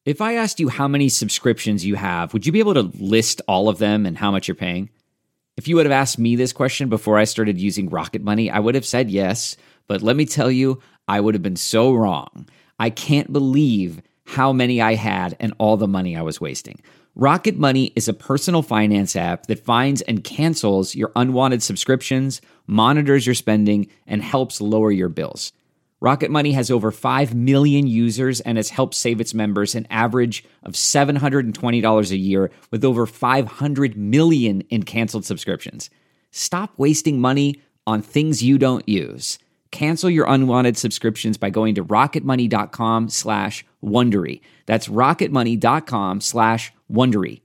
If I asked you how many subscriptions you have, would you be able to list all of them and how much you're paying? If you would have asked me this question before I started using Rocket Money, I would have said yes, but let me tell you, I would have been so wrong. I can't believe how many I had and all the money I was wasting. Rocket Money is a personal finance app that finds and cancels your unwanted subscriptions, monitors your spending, and helps lower your bills. Rocket Money has over 5 million users and has helped save its members an average of $720 a year with over 500 million in canceled subscriptions. Stop wasting money on things you don't use. Cancel your unwanted subscriptions by going to rocketmoney.com/Wondery. That's rocketmoney.com/Wondery.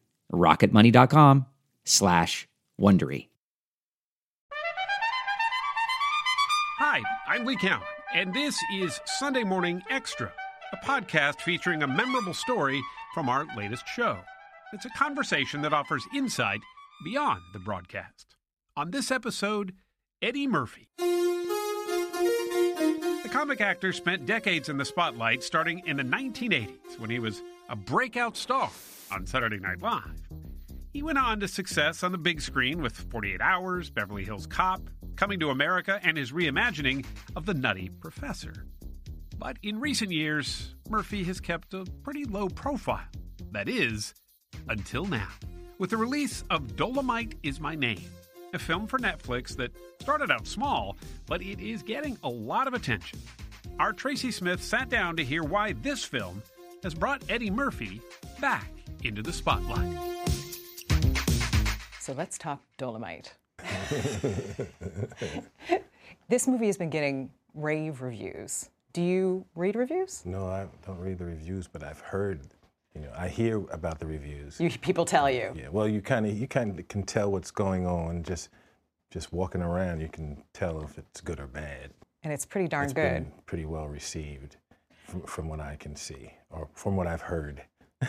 rocketmoney.com/Wondery. Hi, I'm Lee Cowan, and this is Sunday Morning Extra, a podcast featuring a memorable story from our latest show. It's a conversation that offers insight beyond the broadcast. On this episode, Eddie Murphy. The comic actor spent decades in the spotlight, starting in the 1980s when he was a breakout star on Saturday Night Live. He went on to success on the big screen with 48 Hours, Beverly Hills Cop, Coming to America, and his reimagining of The Nutty Professor. But in recent years, Murphy has kept a pretty low profile. That is, until now. With the release of Dolomite Is My Name, a film for Netflix that started out small, but it is getting a lot of attention. Our Tracy Smith sat down to hear why this film has brought Eddie Murphy back into the spotlight. So let's talk Dolomite. This movie has been getting rave reviews. Do you read reviews? No, I don't read the reviews, but I've heard, I hear about the reviews. People tell you. Yeah, well, you kind of can tell what's going on just walking around. You can tell if it's good or bad. And it's pretty darn It's good. been pretty well received from what I can see, or from what I've heard.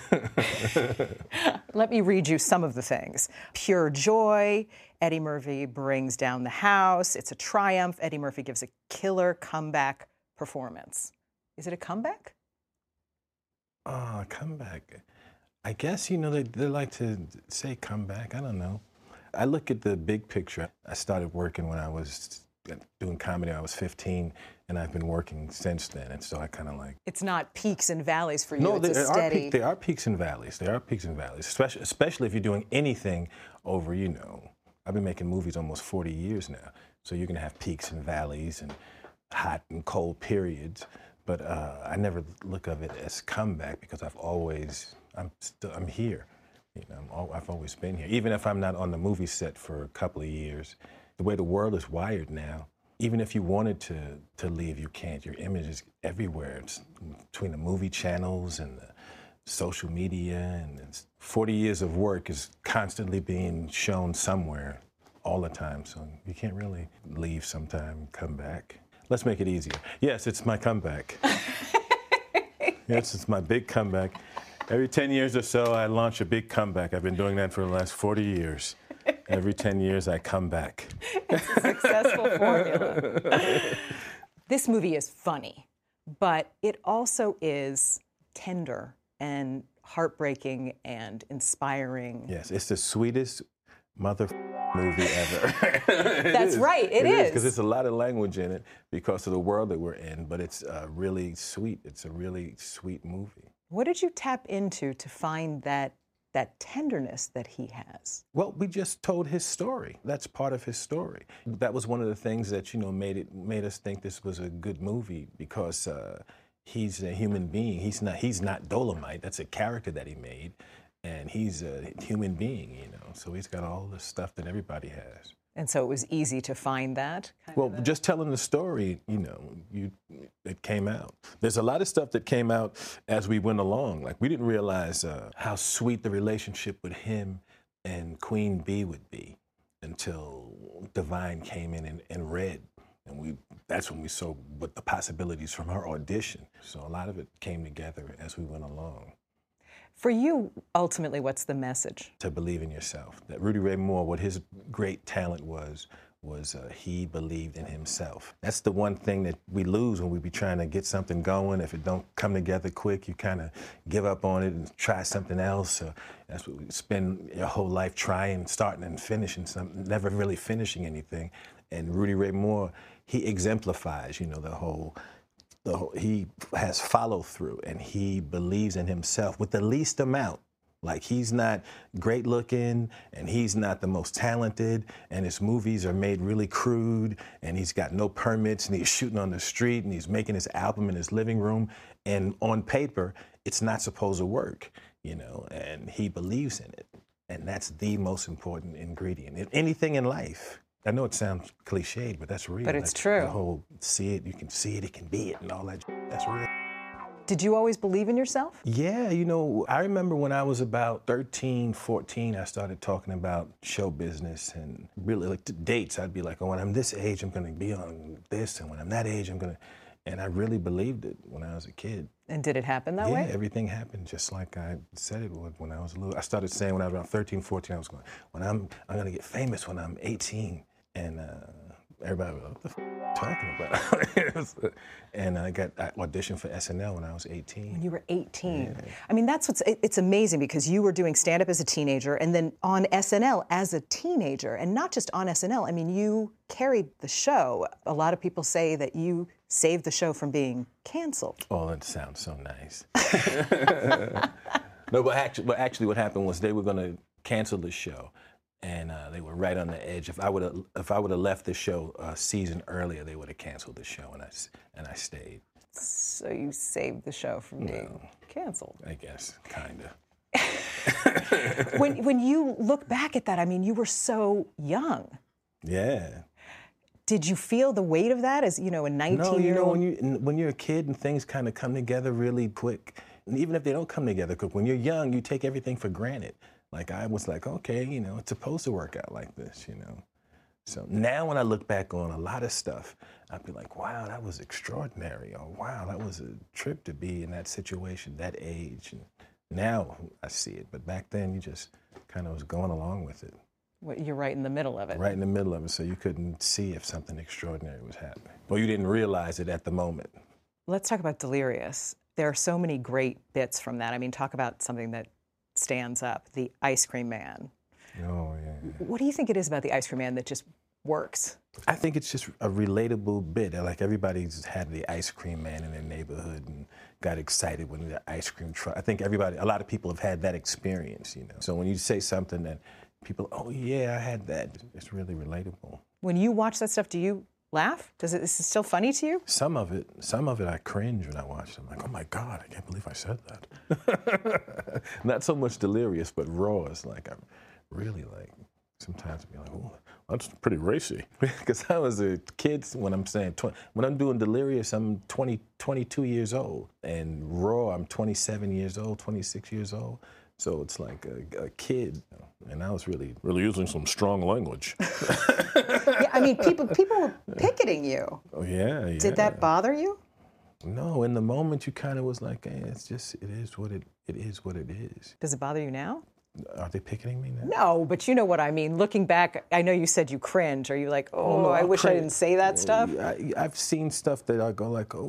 Let me read you some of the things. Pure joy. Eddie Murphy brings down the house. It's a triumph. Eddie Murphy gives a killer comeback performance. Is it a comeback? Comeback. I guess, they like to say comeback. I don't know. I look at the big picture. I started working when I was doing comedy. I was 15, and I've been working since then. And so I kind of like... It's not peaks and valleys for you. No, it's a steady... there are peaks and valleys. There are peaks and valleys, especially if you're doing anything over, I've been making movies almost 40 years now. So you're going to have peaks and valleys and hot and cold periods. But I never look of it as comeback because I'm here. I've always been here. Even if I'm not on the movie set for a couple of years, the way the world is wired now, even if you wanted to leave, you can't. Your image is everywhere. It's between the movie channels and the social media, and 40 years of work is constantly being shown somewhere all the time. So you can't really leave sometime, come back. Let's make it easier. Yes, it's my comeback. Yes, it's my big comeback. Every 10 years or so, I launch a big comeback. I've been doing that for the last 40 years. Every 10 years, I come back. It's a successful formula. This movie is funny, but it also is tender and heartbreaking and inspiring. Yes, it's the sweetest movie ever. That's right, it is. Because there's a lot of language in it because of the world that we're in, but it's really sweet. It's a really sweet movie. What did you tap into to find that tenderness that he has? Well, we just told his story. That's part of his story. That was one of the things that, made us think this was a good movie because he's a human being. He's not Dolomite. That's a character that he made. And he's a human being, so he's got all the stuff that everybody has. And so it was easy to find that? Just telling the story, it came out. There's a lot of stuff that came out as we went along. Like, we didn't realize how sweet the relationship with him and Queen Bee would be until Divine came in and read. And that's when we saw what the possibilities from her audition. So a lot of it came together as we went along. For you, ultimately, what's the message? To believe in yourself. That Rudy Ray Moore, what his great talent was was he believed in himself. That's the one thing that we lose when we be trying to get something going. If it don't come together quick, you kind of give up on it and try something else. That's what we spend your whole life trying, starting and finishing something, never really finishing anything. And Rudy Ray Moore, he exemplifies, the whole, he has follow through, and he believes in himself with the least amount. Like, he's not great looking, and he's not the most talented, and his movies are made really crude, and he's got no permits, and he's shooting on the street, and he's making his album in his living room, and on paper, it's not supposed to work, and he believes in it. And that's the most important ingredient in anything in life. I know it sounds cliched, but that's real. But it's true. The whole see it, you can see it, it can be it, and all that, that's real. Did you always believe in yourself? Yeah, I remember when I was about 13, 14, I started talking about show business and really like the dates. I'd be like, when I'm this age, I'm going to be on this, and when I'm that age, I'm going to, and I really believed it when I was a kid. And did it happen that way? Yeah, everything happened just like I said it would when I was little. I started saying when I was around 13, 14, I was going, I'm going to get famous when I'm 18. And everybody was like, what the f*** are you talking about? And I auditioned for SNL when I was 18. When you were 18. Yeah. I mean, it's amazing because you were doing stand-up as a teenager and then on SNL as a teenager. And not just on SNL, I mean, you carried the show. A lot of people say that you saved the show from being canceled. Oh, that sounds so nice. No, but actually what happened was they were going to cancel the show. And they were right on the edge. If I would have left the show a season earlier, they would have canceled the show, and I stayed. So you saved the show from being canceled. I guess, kind of. When you look back at that, I mean, you were so young. Yeah. Did you feel the weight of that as a 19-year-old? No, when you're a kid and things kind of come together really quick, and even if they don't come together quick, when you're young, you take everything for granted. Like, I was like, okay, it's supposed to work out like this, So now when I look back on a lot of stuff, I'd be like, wow, that was extraordinary. Or wow, that was a trip to be in that situation, that age. And now I see it. But back then, you just kind of was going along with it. You're right in the middle of it. Right in the middle of it, so you couldn't see if something extraordinary was happening. Or you didn't realize it at the moment. Let's talk about Delirious. There are so many great bits from that. I mean, talk about something that stands up, the ice cream man. Oh, yeah. What do you think it is about the ice cream man that just works? I think it's just a relatable bit. Like, everybody's had the ice cream man in their neighborhood and got excited when the ice cream truck. I think a lot of people have had that experience, So when you say something that people, oh yeah, I had that, it's really relatable. When you watch that stuff, do you laugh? Is it still funny to you? Some of it I cringe when I watch it. I'm like, oh my God, I can't believe I said that. Not so much Delirious, but Raw is like, I'm really like, sometimes I'd be like, oh, that's pretty racy. Because I was a kid when I'm saying, when I'm doing Delirious, I'm 22 years old. And Raw, I'm 27 years old, 26 years old. So it's like a kid, and I was really using some strong language. Yeah, I mean, people were picketing you. Oh yeah. Did that bother you? No, in the moment you kind of was like, hey, it is what it is. Does it bother you now? Are they picketing me now? No, but you know what I mean. Looking back, I know you said you cringe. Are you like, oh, no, I wish I didn't say that stuff? I've seen stuff that I go like,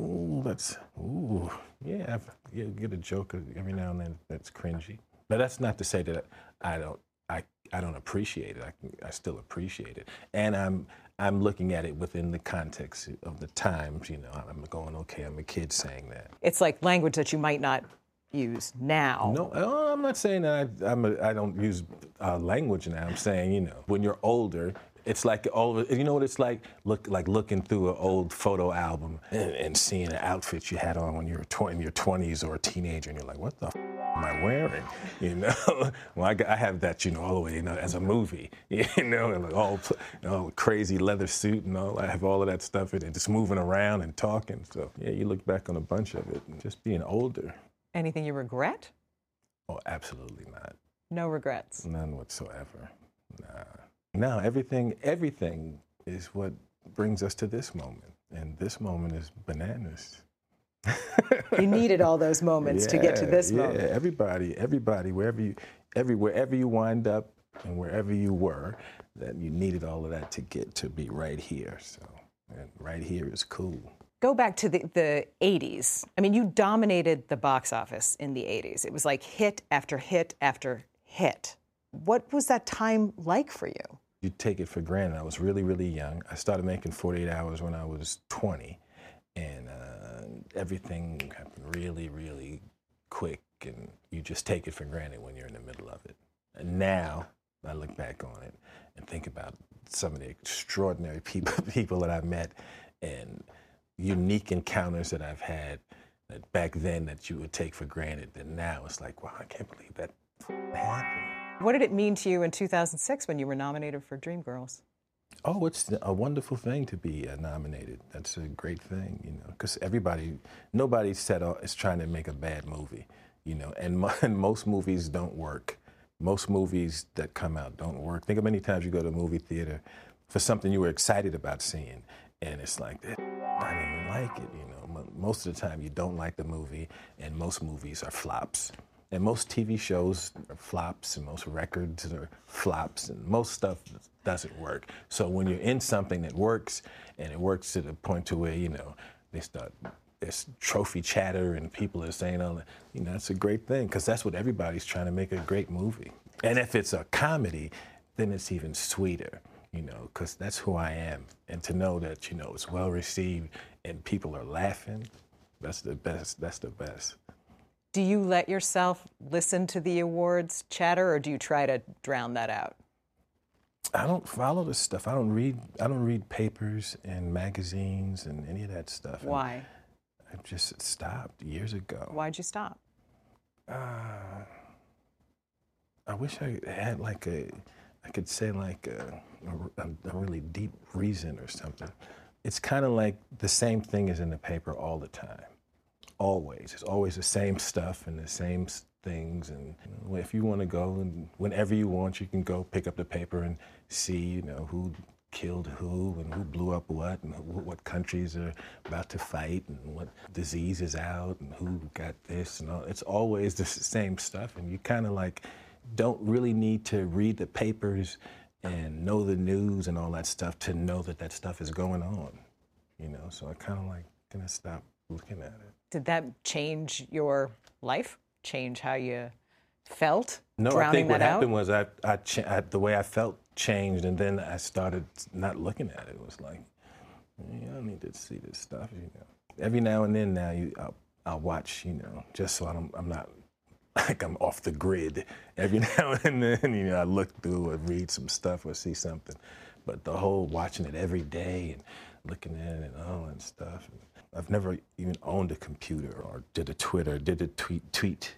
yeah, you get a joke every now and then that's cringy. But that's not to say that I don't appreciate it. I still appreciate it, and I'm looking at it within the context of the times. I'm going, okay, I'm a kid saying that. It's like language that you might not use now. No, I'm not saying that I don't use language now. I'm saying, when you're older, it's like you know what it's like? Looking through an old photo album and seeing an outfit you had on when you were in your 20s or a teenager, and you're like, what the am I wearing? Well, I have that, all the way, as a movie, and like all crazy leather suit and all. I have all of that stuff and just moving around and talking. So yeah, you look back on a bunch of it and just being older. Anything you regret? Oh, absolutely not. No regrets? None whatsoever. Nah. No, everything is what brings us to this moment, and this moment is bananas. You needed all those moments to get to this moment. Yeah, everybody, wherever you wind up, and wherever you were, that you needed all of that to get to be right here. So, and right here is cool. Go back to the 80s. I mean, you dominated the box office in the 80s. It was like hit after hit after hit. What was that time like for you? You take it for granted. I was really, really young. I started making 48 Hours when I was 20, and everything happened really, really quick, and you just take it for granted when you're in the middle of it. And now I look back on it and think about some of the extraordinary people that I've met and unique encounters that I've had that back then that you would take for granted. And now it's like, wow, I can't believe that happened. What did it mean to you in 2006 when you were nominated for Dreamgirls? Oh, it's a wonderful thing to be nominated. That's a great thing, you know, because nobody is trying to make a bad movie, you know, and most movies don't work. Most movies that come out don't work. Think of many times you go to a movie theater for something you were excited about seeing, and it's like, I didn't even like it, you know. Most of the time you don't like the movie, and most movies are flops. And most TV shows are flops, and most records are flops, and most stuff doesn't work. So when you're in something that works, and it works to the point to where, you know, there's trophy chatter and people are saying all that, you know, that's a great thing, because that's what everybody's trying to make a great movie. And if it's a comedy, then it's even sweeter, you know, because that's who I am. And to know that, you know, it's well received and people are laughing, that's the best. That's the best. Do you let yourself listen to the awards chatter, or do you try to drown that out? I don't follow this stuff. I don't read papers and magazines and any of that stuff. Why? I just stopped years ago. Why'd you stop? I wish I had I could say a really deep reason or something. It's kind of like the same thing is in the paper all the time. Always. It's always the same stuff and the same things. And you know, if you want to go and whenever you want, you can go pick up the paper and see, you know, who killed who and who blew up what and what countries are about to fight and what disease is out and who got this and all. It's always the same stuff, and you kind of like don't really need to read the papers and know the news and all that stuff to know that that stuff is going on, you know. So I kind of like gonna stop looking at it. Did that change your life? Change how you felt? No, I think what happened was I the way I felt changed, and then I started not looking at it. It was like, I don't need to see this stuff, you know. Every now and then I'll watch, you know, just so I'm not like I'm off the grid. Every now and then, you know, I look through or read some stuff or see something. But the whole watching it every day and looking at it and all that stuff. I've never even owned a computer or did a Twitter, did a tweet.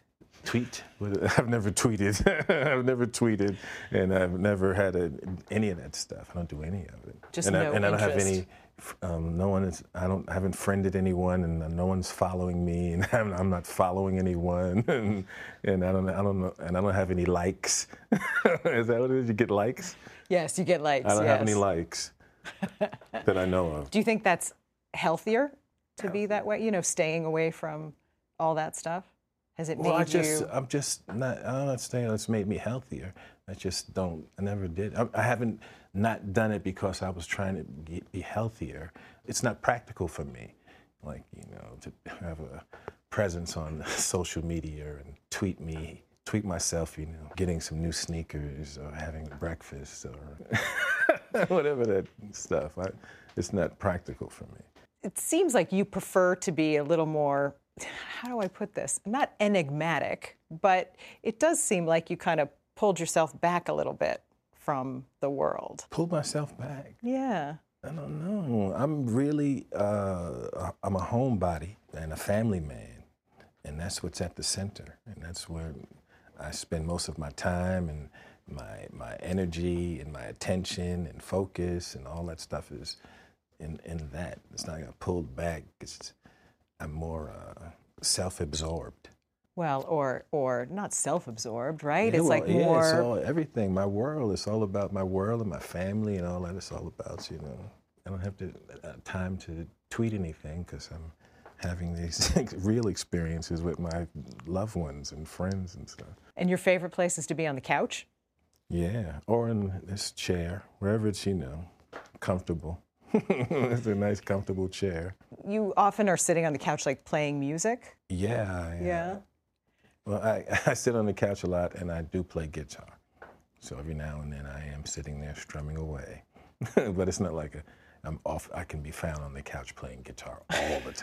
I've never tweeted. I've never tweeted, and I've never had any of that stuff. I don't do any of it. Just and no I don't have interest. any. No one is. I haven't friended anyone, and no one's following me, and I'm not following anyone, and I don't know, and I don't have any likes. Is that what it is? You get likes? Yes, you get likes. I don't have any likes that I know of. Do you think that's healthier to be that way? You know, staying away from all that stuff? Has it made you? I'm not saying it's made me healthier. I just don't. I never did. I haven't not done it because I was trying to be healthier. It's not practical for me, like, you know, to have a presence on social media and tweet myself, you know, getting some new sneakers or having breakfast or whatever that stuff. It's not practical for me. It seems like you prefer to be a little more, how do I put this? Not enigmatic, but it does seem like you kind of pulled yourself back a little bit from the world. Pulled myself back? Yeah. I don't know. I'm really, I'm a homebody and a family man, and that's what's at the center, and that's where I spend most of my time and my energy and my attention and focus and all that stuff is in that. It's not like I pulled back. I'm more self-absorbed. Well, or not self-absorbed, right? Yeah, it's like more. Yeah, it's all everything. My world. It's all about my world and my family and all that. It's all about, you know. I don't have time to tweet anything because I'm having these real experiences with my loved ones and friends and stuff. And your favorite place is to be on the couch? Yeah, or in this chair, wherever it's, comfortable. It's a nice, comfortable chair. You often are sitting on the couch, like playing music? Yeah. Yeah. Well, I sit on the couch a lot, and I do play guitar. So every now and then I am sitting there strumming away. But it's not like I'm off. I can be found on the couch playing guitar all the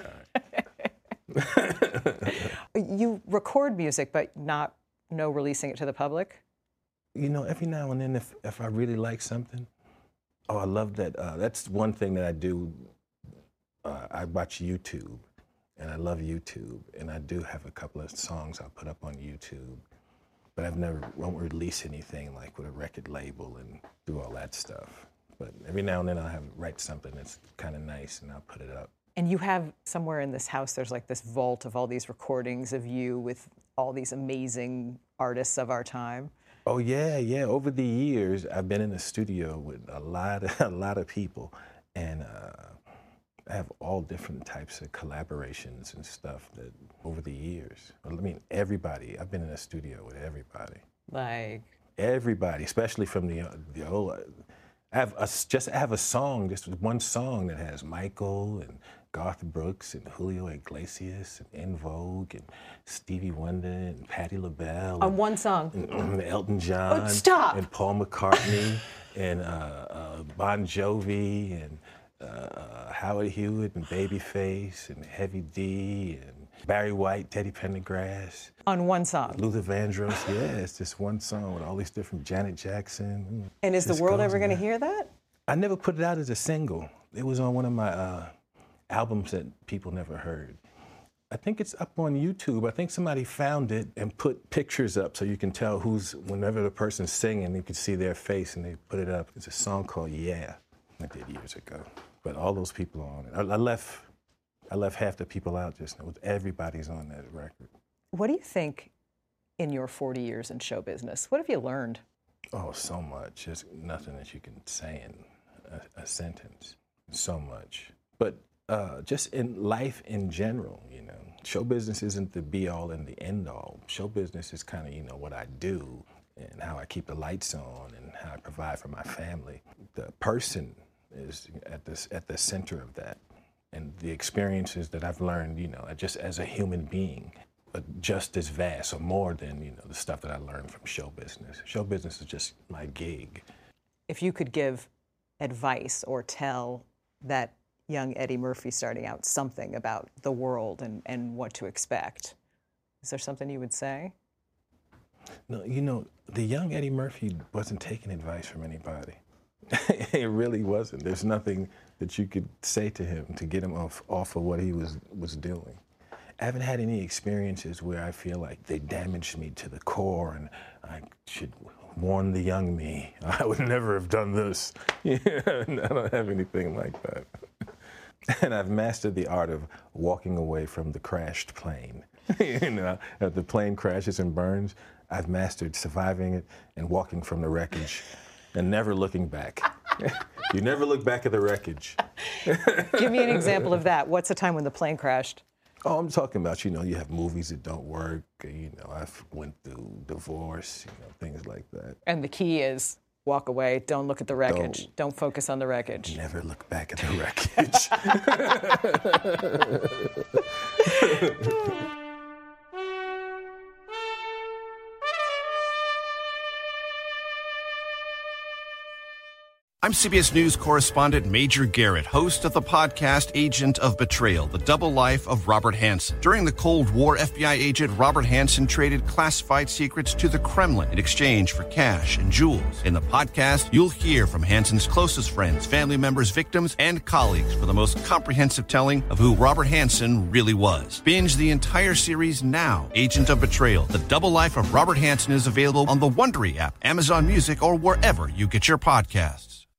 time. You record music, but no releasing it to the public? Every now and then, if I really like something, I love that. That's one thing that I do. I watch YouTube, and I love YouTube, and I do have a couple of songs I put up on YouTube, but won't release anything like with a record label and do all that stuff. But every now and then I'll write something that's kind of nice, and I'll put it up. And you have somewhere in this house, there's like this vault of all these recordings of you with all these amazing artists of our time. Oh yeah. Over the years, I've been in the studio with a lot of people, and I have all different types of collaborations and stuff that over the years. I mean, everybody. I've been in the studio with everybody. Like everybody, especially from the old. I have a song, just one song that has Michael and Garth Brooks and Julio Iglesias and En Vogue and Stevie Wonder and Patti LaBelle. On one song? And Elton John. Oh, stop! And Paul McCartney and Bon Jovi and Howard Hewitt and Babyface and Heavy D and Barry White, Teddy Pendergrass. On one song? Luther Vandross, yeah, it's just one song with all these different, Janet Jackson. And is the world ever going to hear that? I never put it out as a single. It was on one of my albums that people never heard. I think it's up on YouTube. I think somebody found it and put pictures up so you can tell whenever the person's singing, you can see their face, and they put it up. It's a song called Yeah, I did years ago. But all those people are on it. I left half the people out just now. Everybody's on that record. What do you think in your 40 years in show business? What have you learned? Oh, so much. There's nothing that you can say in a sentence. So much. But just in life in general, show business isn't the be-all and the end-all. Show business is kind of, what I do and how I keep the lights on and how I provide for my family. The person is at the center of that. And the experiences that I've learned, just as a human being, but just as vast or more than, the stuff that I learned from show business. Show business is just my gig. If you could give advice or tell that young Eddie Murphy starting out something about the world and what to expect, is there something you would say? No, the young Eddie Murphy wasn't taking advice from anybody. It really wasn't. There's nothing that you could say to him to get him off of what he was doing. I haven't had any experiences where I feel like they damaged me to the core and I should warn the young me. I would never have done this. I don't have anything like that. And I've mastered the art of walking away from the crashed plane. If the plane crashes and burns, I've mastered surviving it and walking from the wreckage and never looking back. You never look back at the wreckage. Give me an example of that. What's a time when the plane crashed? Oh, I'm talking about, you have movies that don't work. I've went through divorce, things like that. And the key is walk away, don't look at the wreckage. Don't focus on the wreckage. Never look back at the wreckage. I'm CBS News correspondent Major Garrett, host of the podcast Agent of Betrayal, The Double Life of Robert Hanssen. During the Cold War, FBI agent Robert Hanssen traded classified secrets to the Kremlin in exchange for cash and jewels. In the podcast, you'll hear from Hanssen's closest friends, family members, victims, and colleagues for the most comprehensive telling of who Robert Hanssen really was. Binge the entire series now. Agent of Betrayal, The Double Life of Robert Hanssen is available on the Wondery app, Amazon Music, or wherever you get your podcasts.